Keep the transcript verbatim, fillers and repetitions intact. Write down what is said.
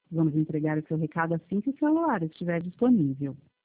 Vamos entregar o seu recado assim que o celular estiver disponível.